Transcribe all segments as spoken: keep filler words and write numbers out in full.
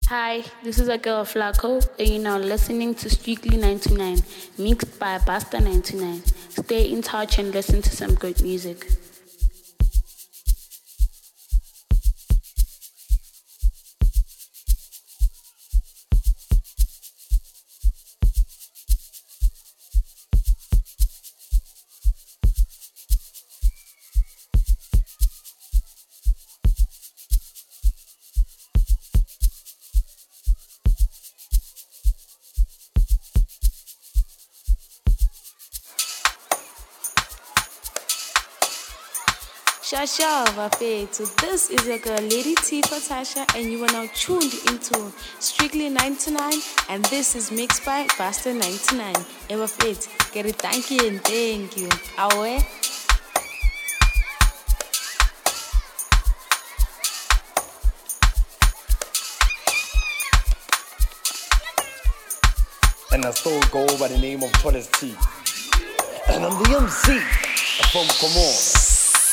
Hi, this is a girl Flaco, and you're now listening to Strictly ninety-nine, mixed by Basta ninety-nine. Stay in touch and listen to some good music. Shasha Vafetu. This is your girl Lady T Patasha, and you are now tuned into Strictly ninety-nine, and this is mixed by Basta ninety-nine. Eva Fit, get it, thank you and thank you. Awe. And I still go by the name of Toilet T. And I'm the M C from Comore.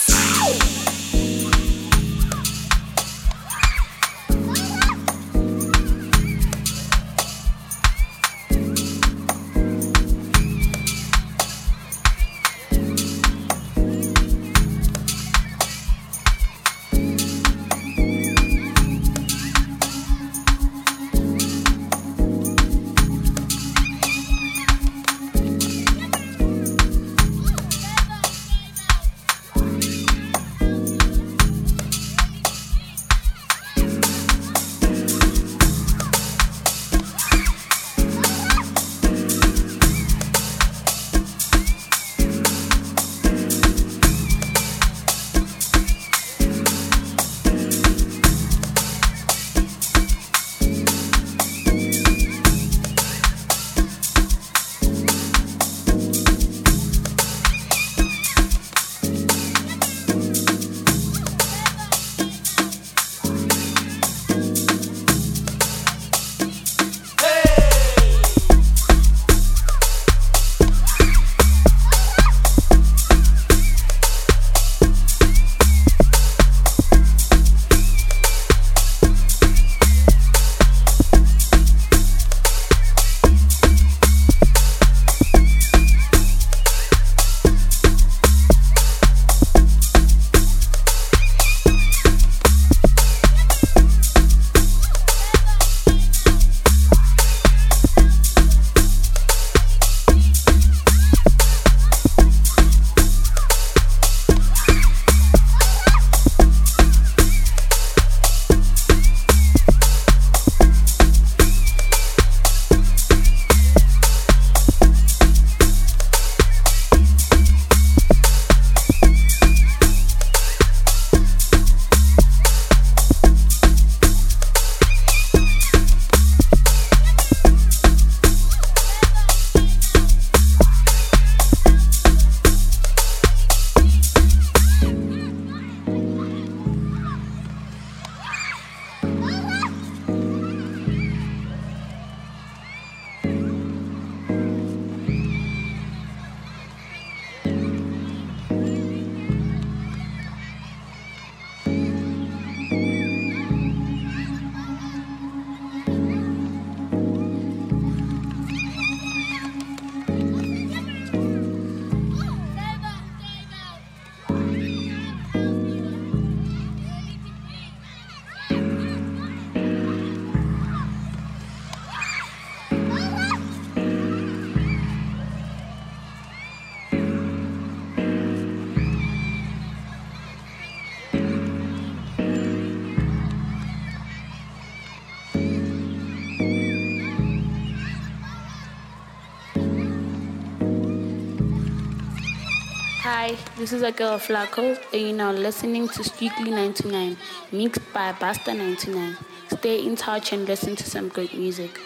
Hi, this is a girl Flaco, and you're now listening to Strictly ninety-nine, mixed by Basta ninety-nine. Stay in touch and listen to some good music.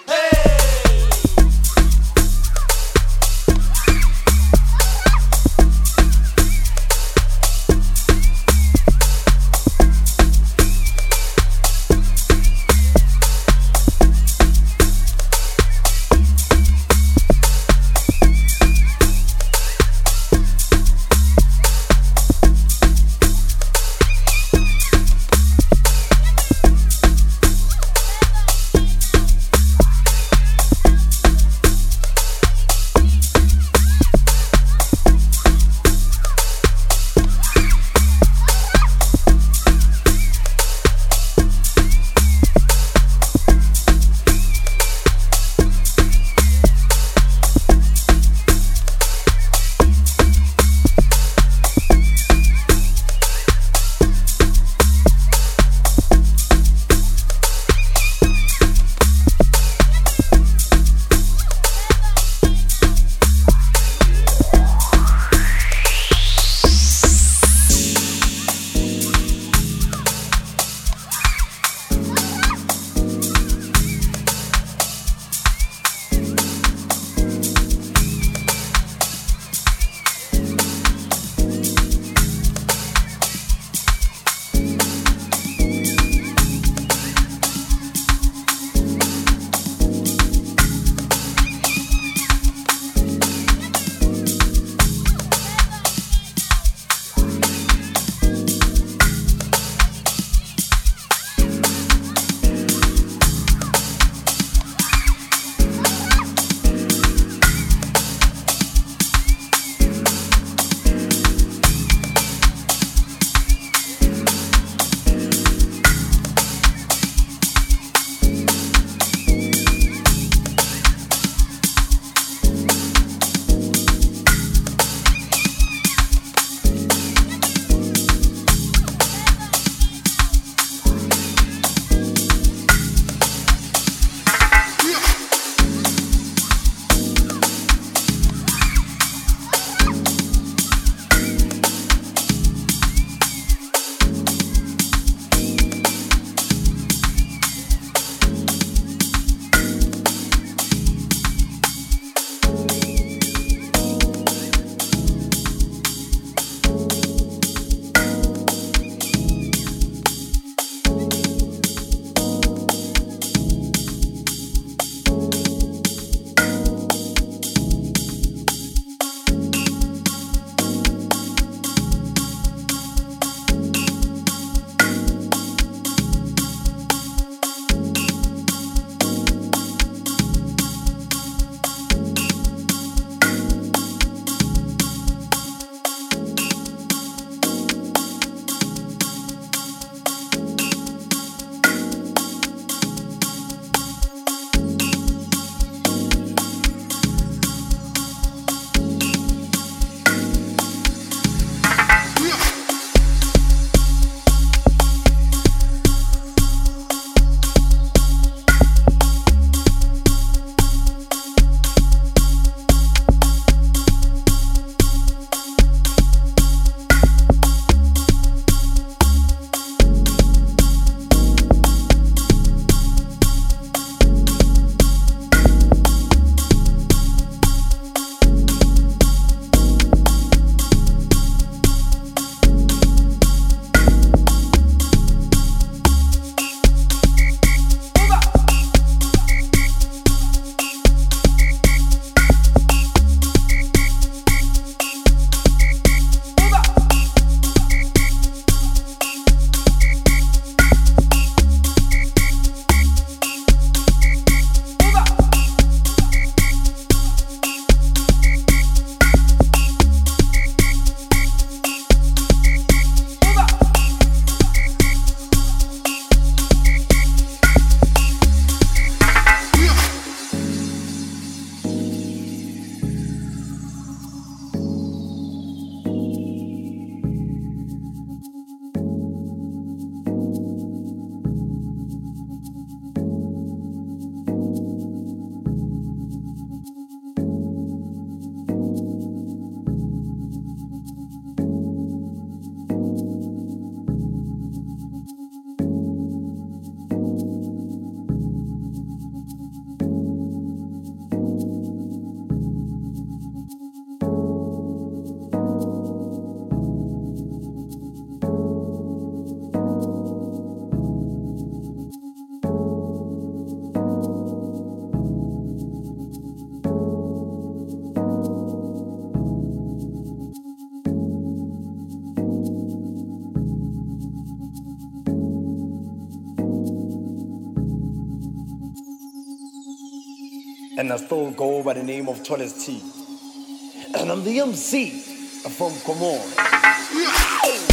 and I still go by the name of Tallest T. And I'm the M C from Comoros.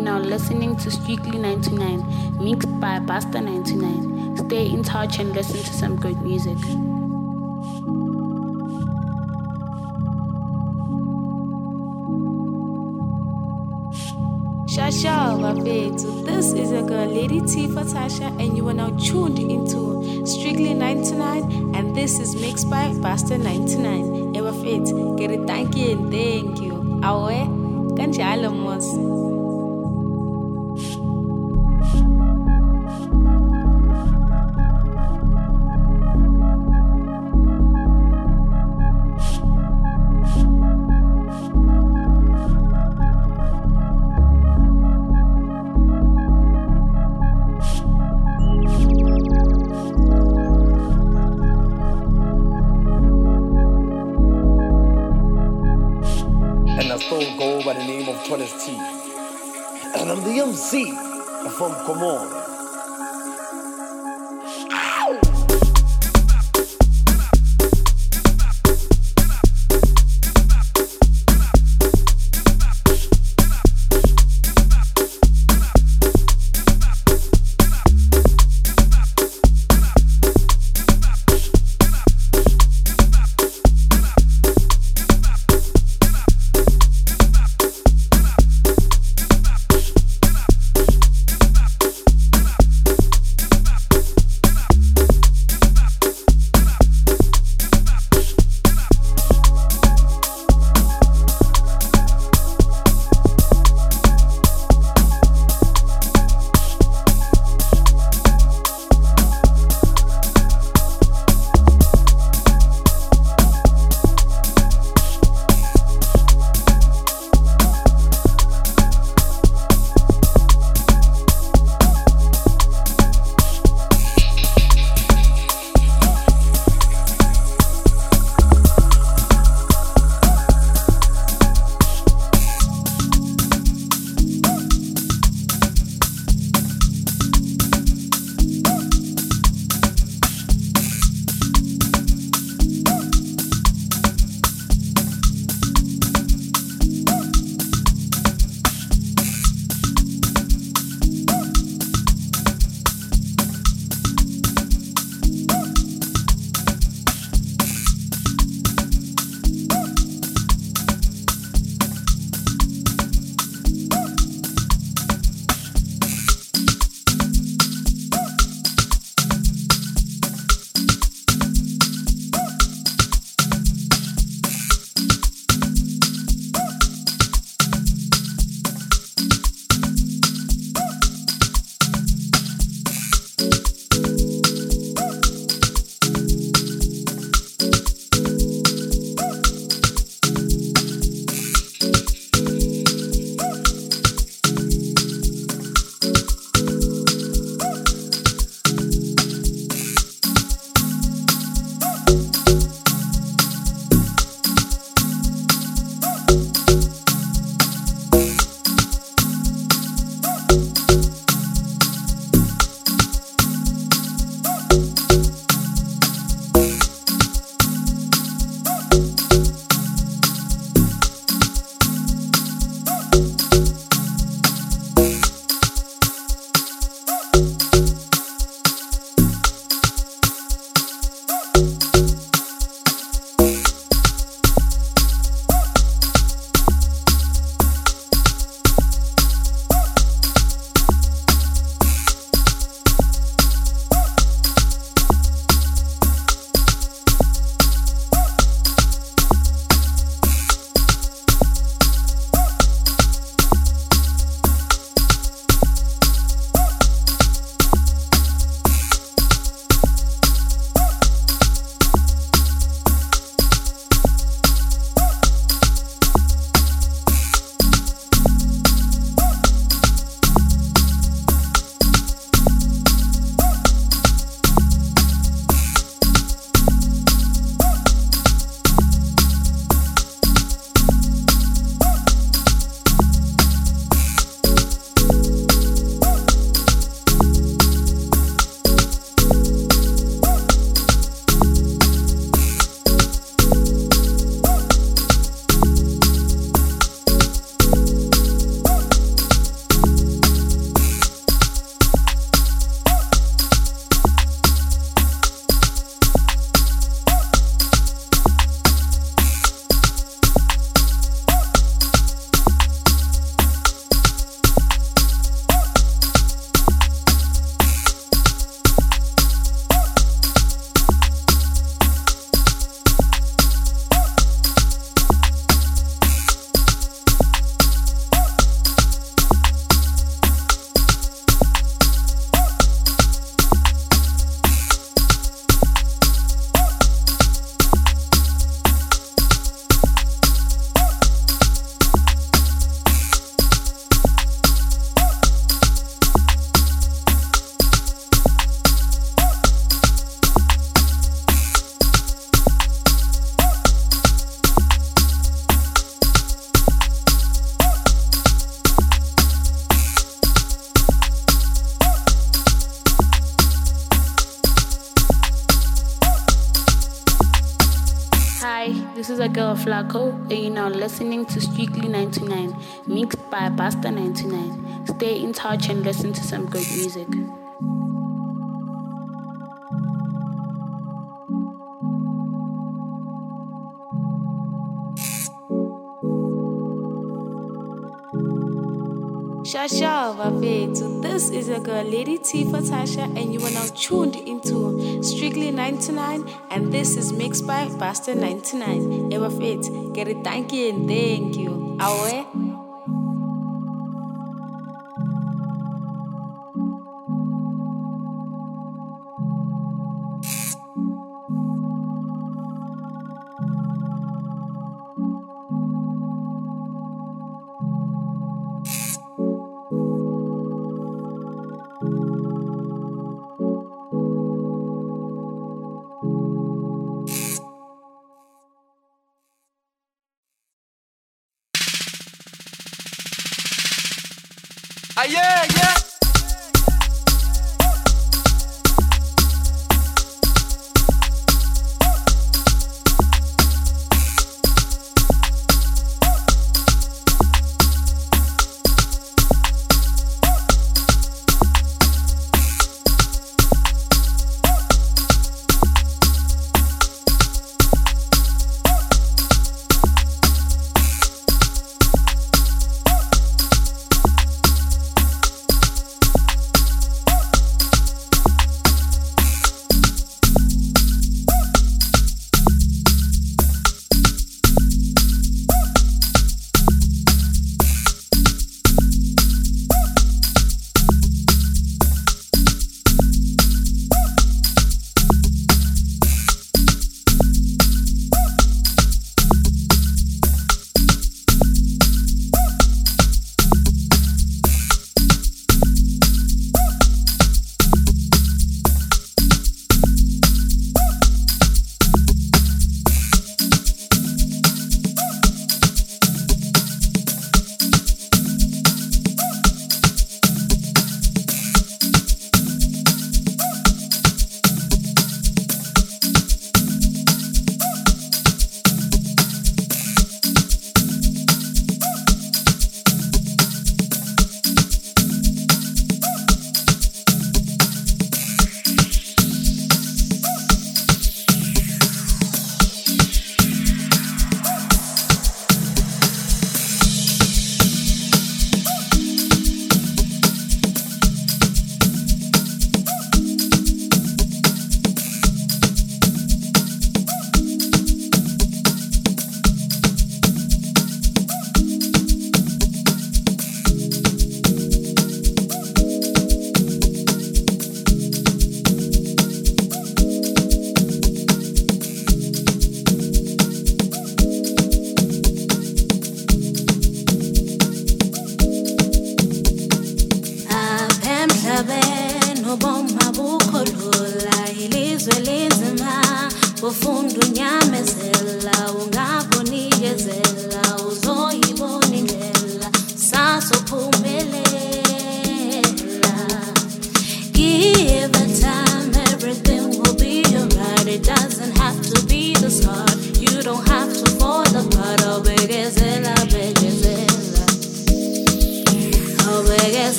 You're now listening to Strictly ninety-nine, mixed by Buster ninety-nine. Stay in touch and listen to some good music. Shasha Wafetu, this is your girl Lady T for Tasha, and you are now tuned into Strictly ninety-nine, and this is mixed by Buster ninety-nine. Ewa Fit, get it, thank you and thank you. Awe, kanjalo mos. Go by the name of Toles T. And I'm the M C from Come On. This is a girl Flaco, and you're now listening to Strictly ninety-nine, mixed by Basta ninety-nine. Stay in touch and listen to some good music. Shasha Vafetu. This is your girl Lady T for Tasha, and you are now tuned into Strictly ninety-nine, and this is mixed by Basta ninety-nine. Eva Fit, get it, thank you and thank you. Awe. Ah, yeah, yeah.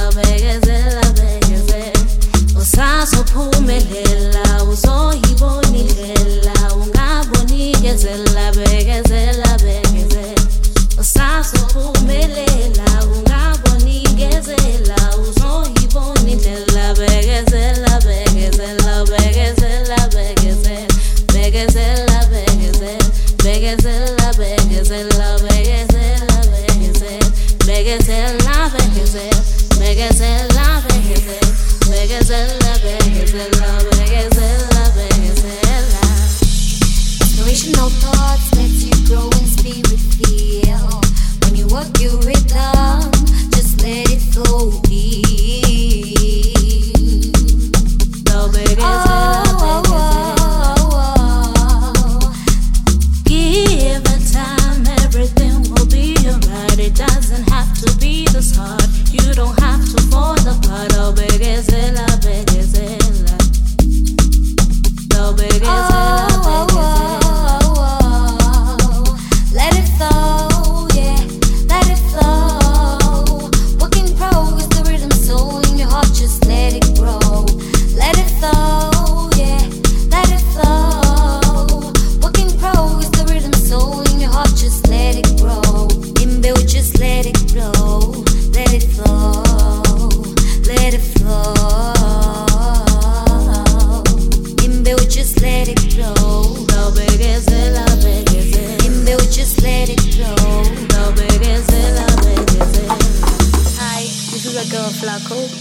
Usaphumelela uzoyibona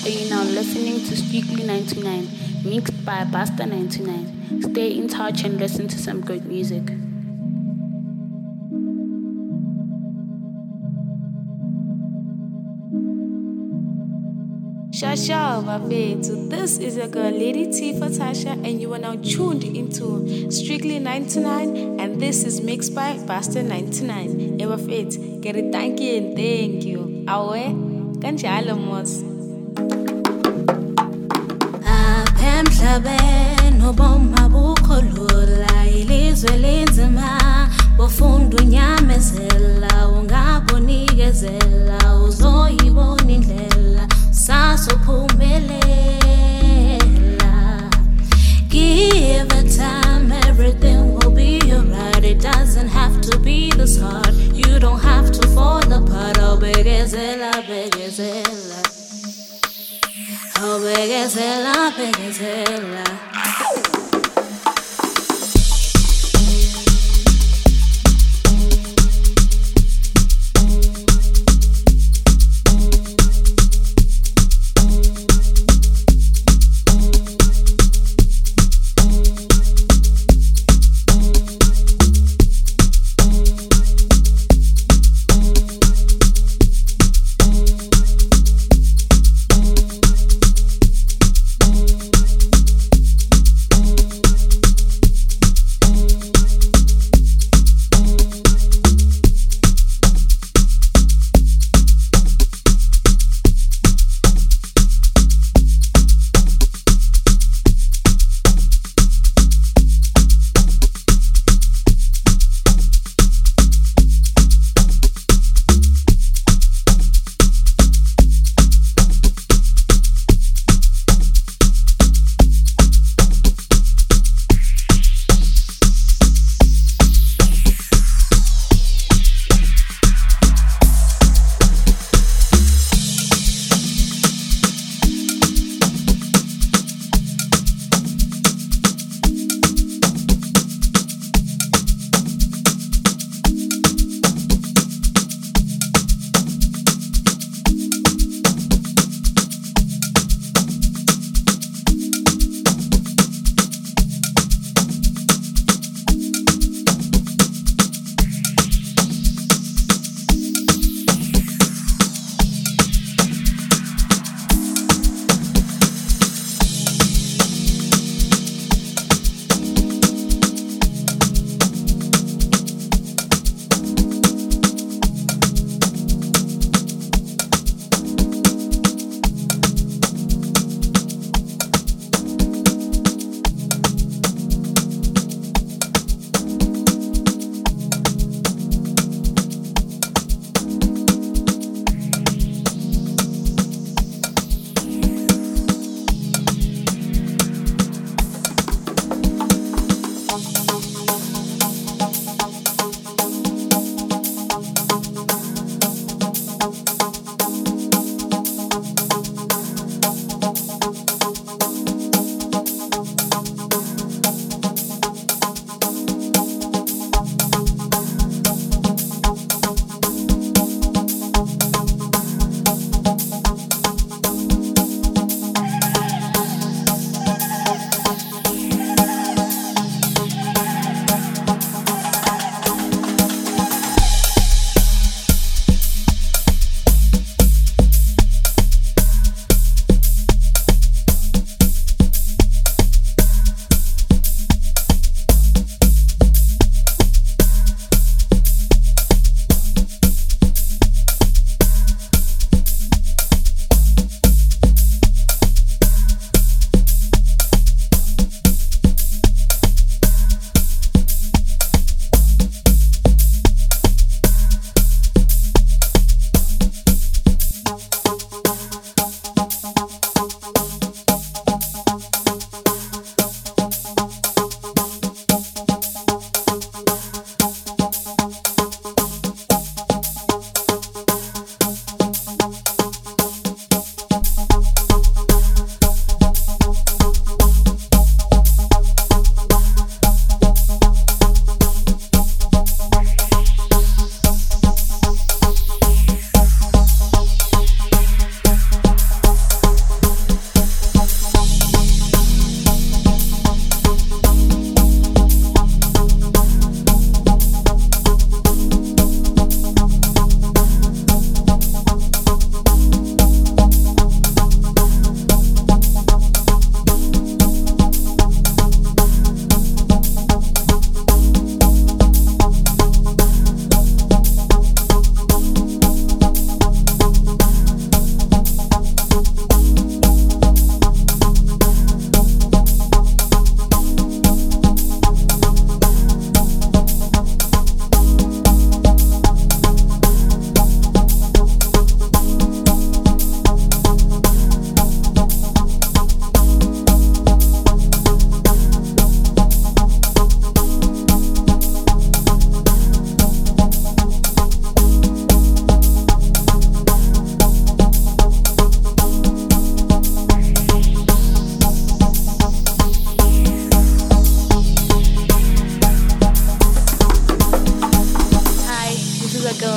and you're now listening to Strictly ninety-nine, mixed by Basta ninety-nine. Stay in touch and listen to some good music. Shasha Vafetu, this is your girl Lady T for Tasha, and you are now tuned into Strictly ninety-nine, and this is mixed by Basta ninety-nine. Ewa Fet, get it, thank you and thank you. Awe, kanjalo mos. Aphem hlabeni uboma bukholula ilizwe linzima bofunda unyamezela ungabonikezela uzoyibona indlela sasophumelela. Give it time, everything will be alright. It doesn't have to be this hard. You don't have to fall apart. Oh, begezela, begezela. Oh, begezela, begezela.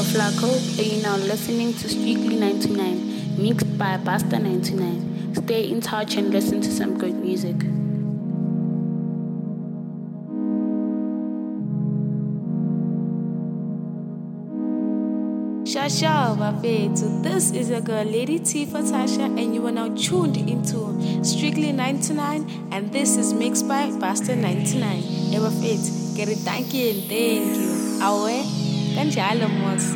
Flacco, and you're now listening to Strictly ninety-nine, mixed by Buster ninety-nine. Stay in touch and listen to some good music. Shasha Vafetu, this is your girl Lady T for Tasha, and you are now tuned into Strictly ninety-nine, and this is mixed by Buster ninety-nine. Ever fit, get it, thank you and thank you. Awe, kanjalo mos.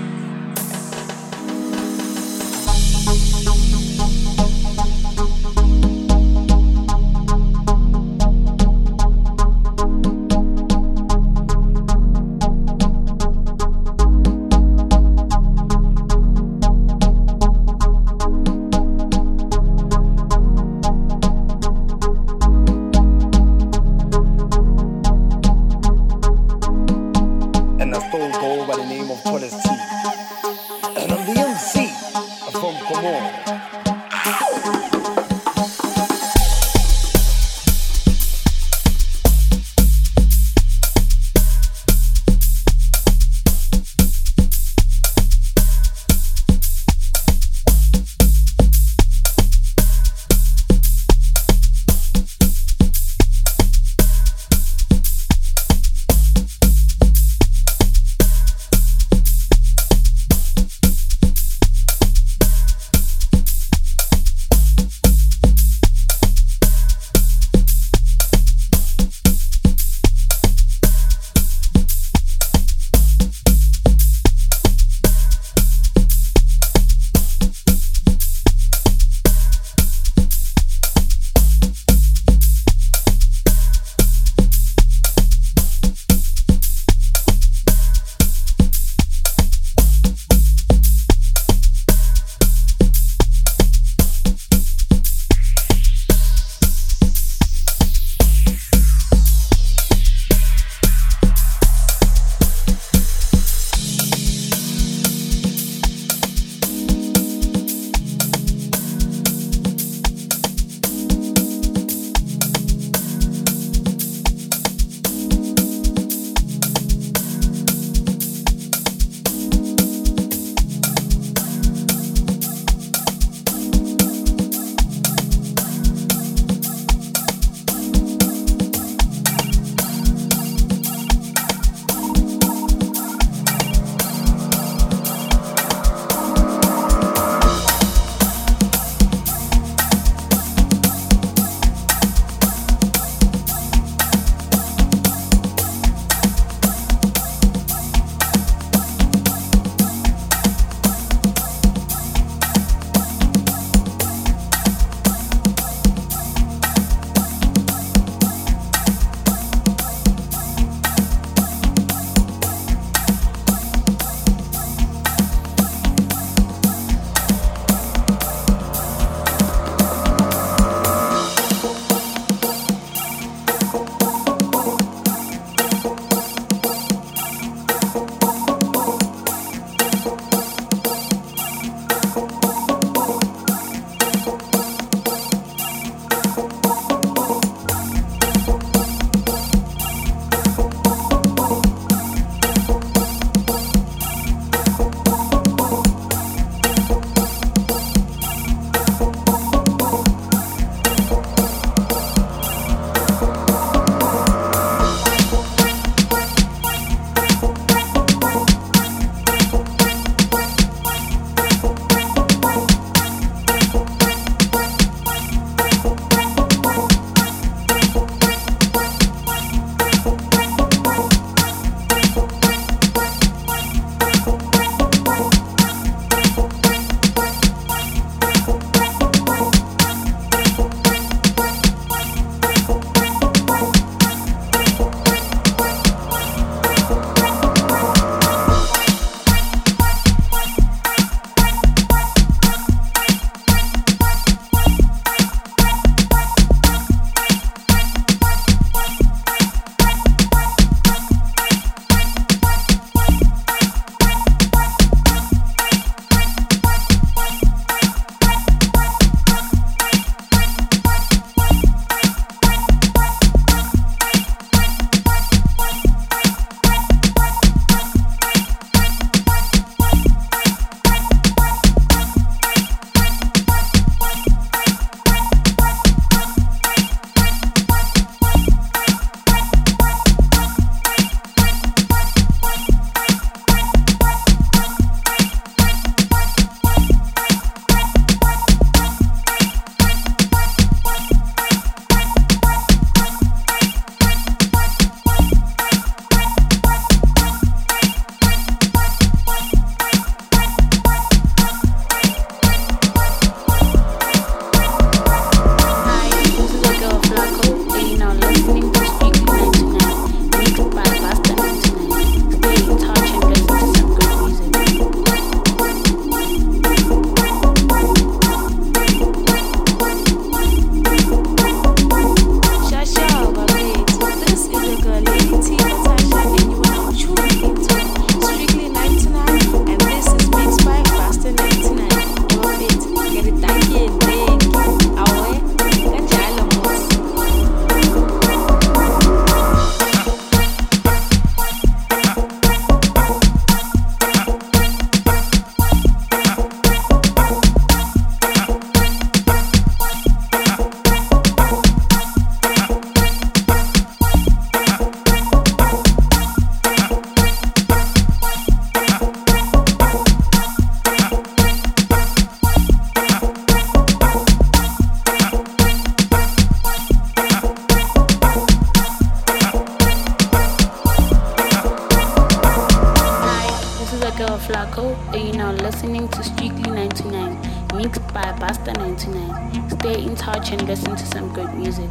So, are you now listening to Strictly ninety-nine, mixed by Pastor ninety-nine. Stay in touch and listen to some good music.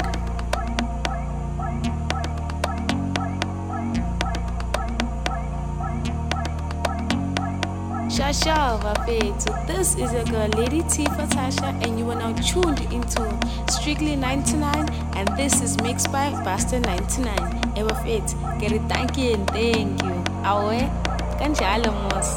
Shasha Vapetsu. This is your girl Lady T for Tasha, and you are now tuned into Strictly ninety-nine, and this is mixed by Pastor ninety-nine. Evafet, get it, thank you and thank you. Awe, kanjalo mos.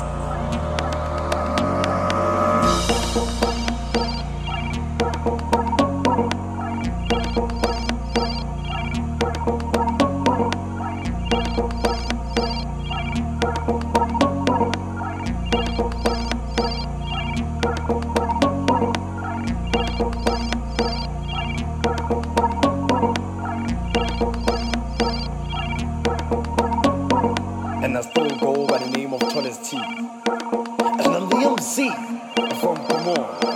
And I still go by the name of Toles T. And I'm the M C from Come On.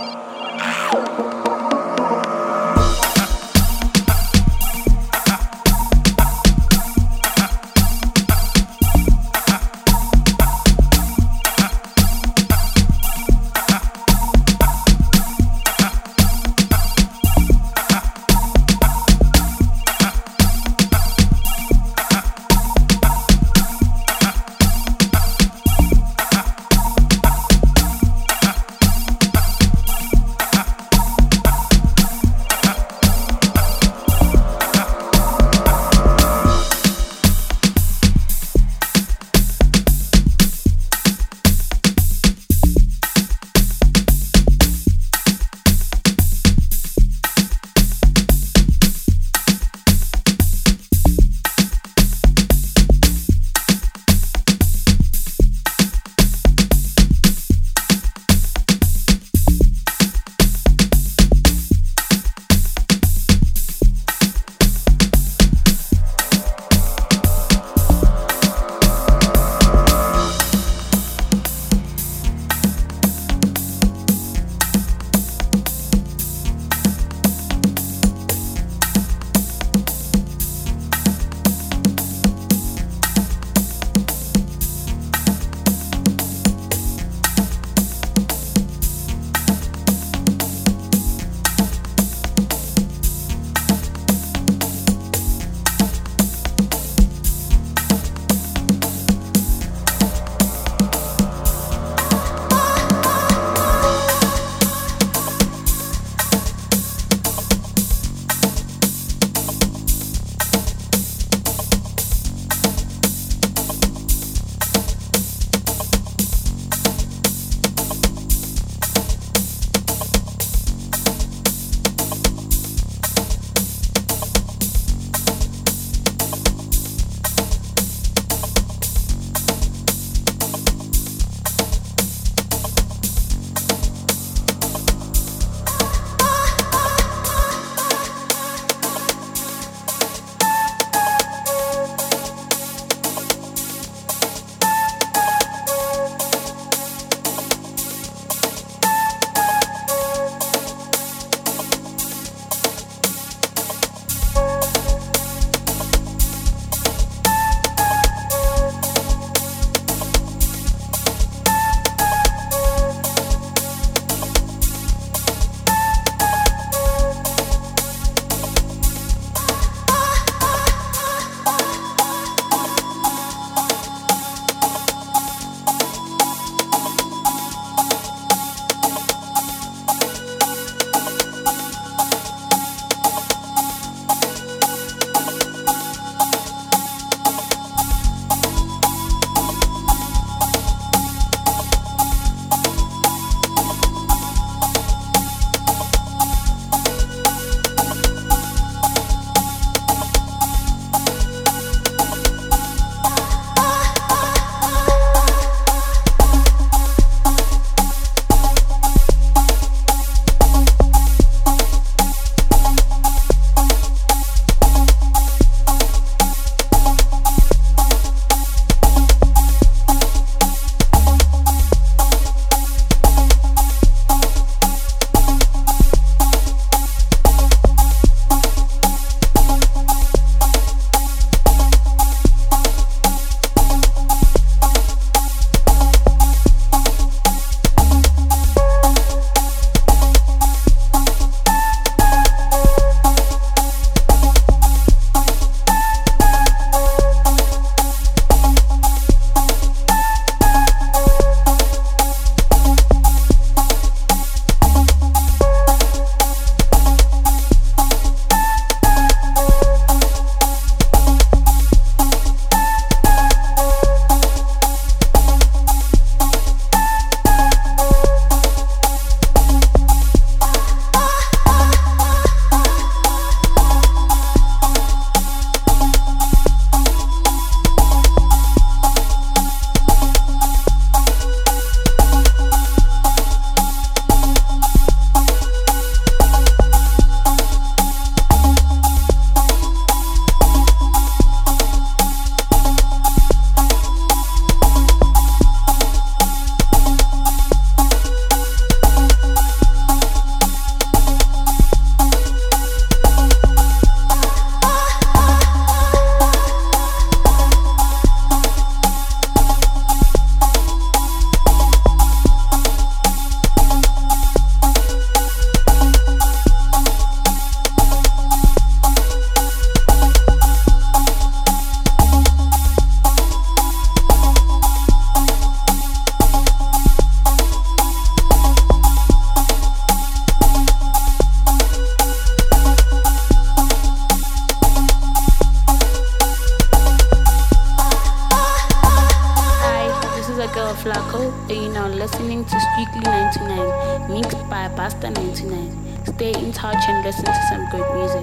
you're now listening to Strictly ninety-nine, mixed by Pastor ninety-nine. Stay in touch and listen to some good music.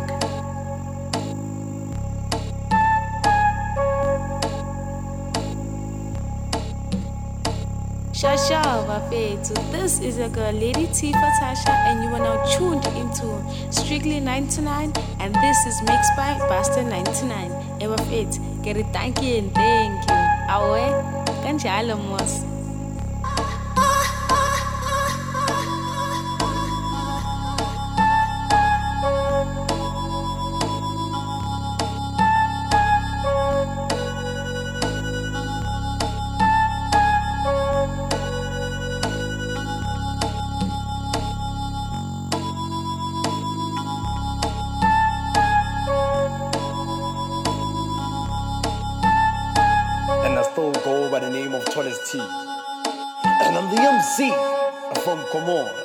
Shasha Vafetu, this is your girl Lady T for Tasha, and you are now tuned into Strictly ninety-nine, and this is mixed by Pastor ninety-nine. Evafet, get it, thank you and thank you. Awe, kanjalo mos. Go by the name of Tallest T. And I'm the M C from Comore.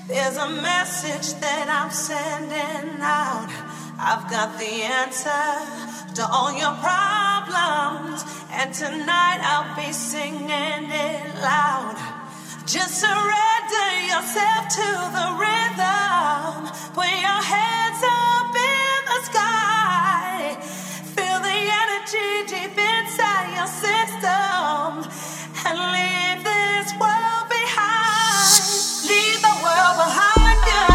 There's a message that I'm sending out. I've got the answer to all your problems, and tonight I'll be singing it loud. Just surrender yourself to the rhythm. Put your hands up in the sky. Feel the energy deep inside your system, and leave this world behind. Leave the world behind you.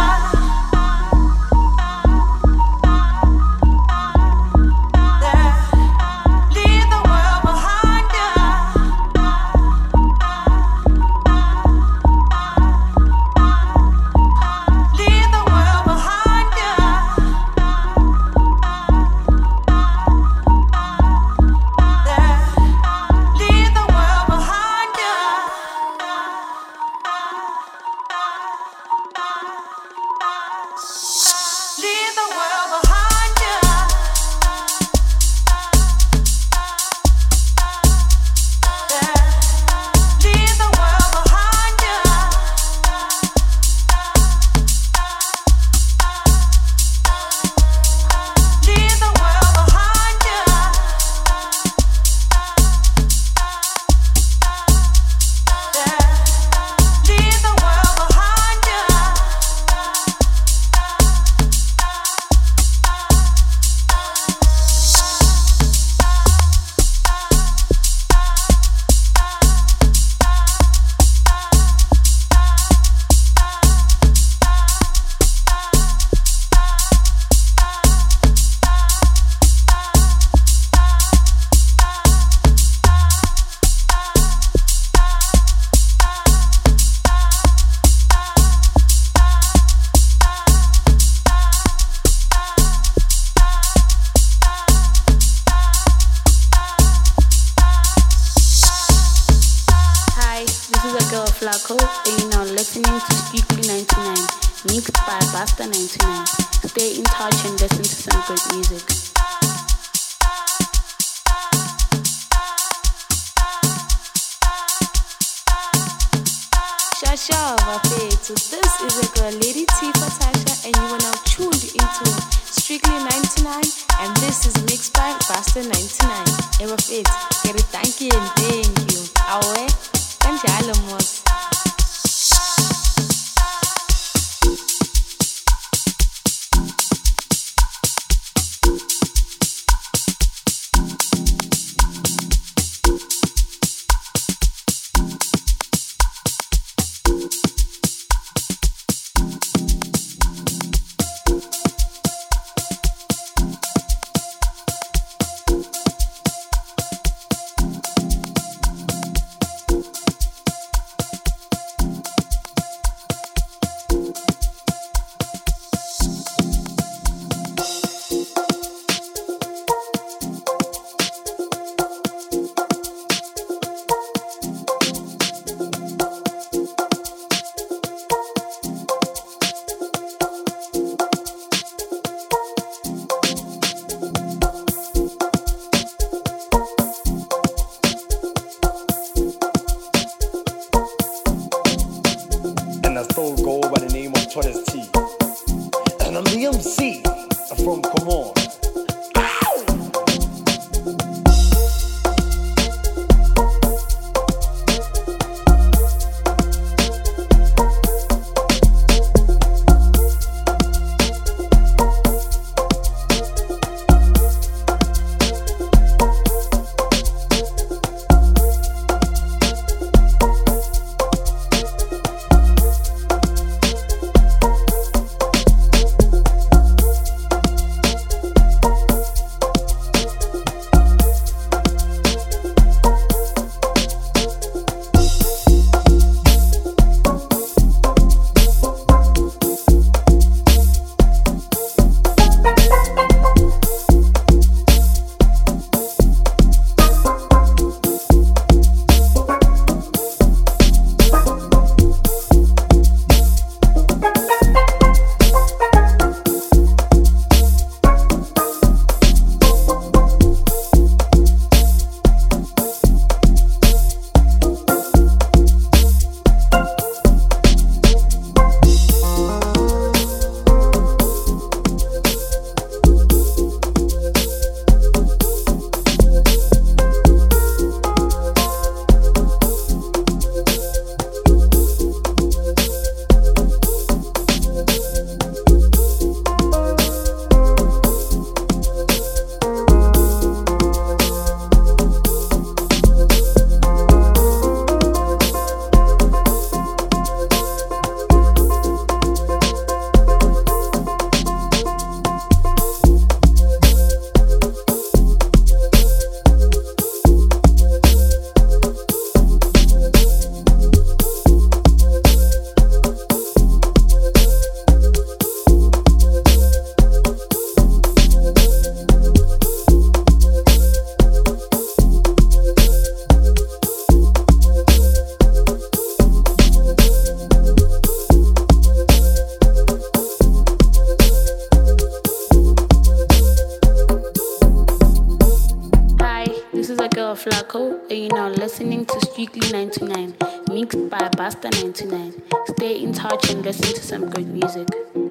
Flacco, and you're now listening to Strictly ninety-nine, mixed by Basta ninety-nine. Stay in touch and listen to some good music.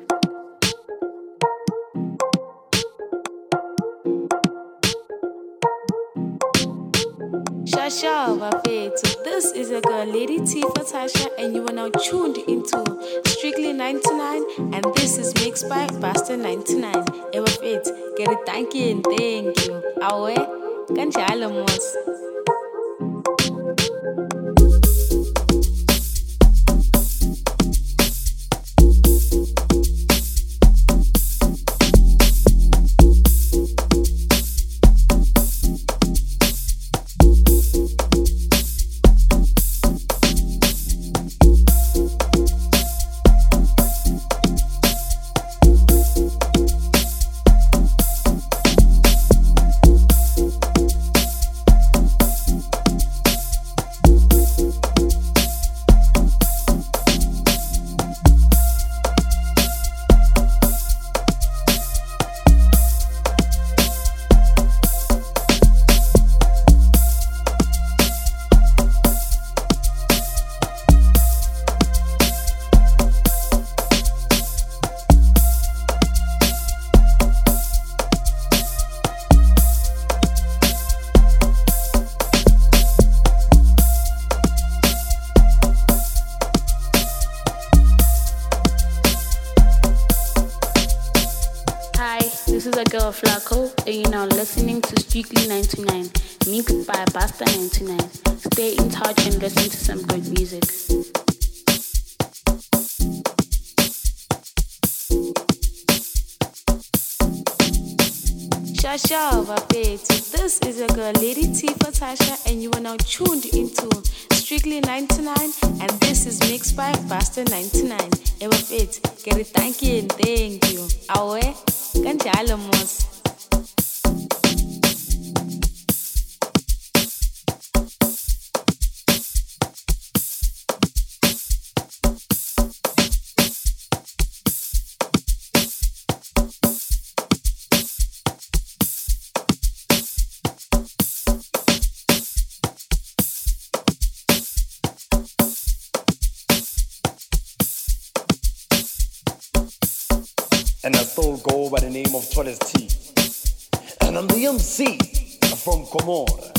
Shasha Vafetu, this is your girl Lady T for Tasha, and you are now tuned into Strictly ninety-nine, and this is mixed by Basta ninety-nine. Ever fit, get it, thank you and thank you. Awe, kanjalo mos. Flacco, and you're now listening to Strictly ninety-nine, mixed by Basta ninety-nine. Stay in touch and listen to some good music. Shasha Vapeti, this is your girl Lady T for Tasha, and you are now tuned into Strictly ninety-nine, and this is mixed by Basta ninety-nine. Ever fit, get it, thank you and thank you. Awe, kanjalo mos. And I still go by the name of Toles T. And I'm the M C from Comore.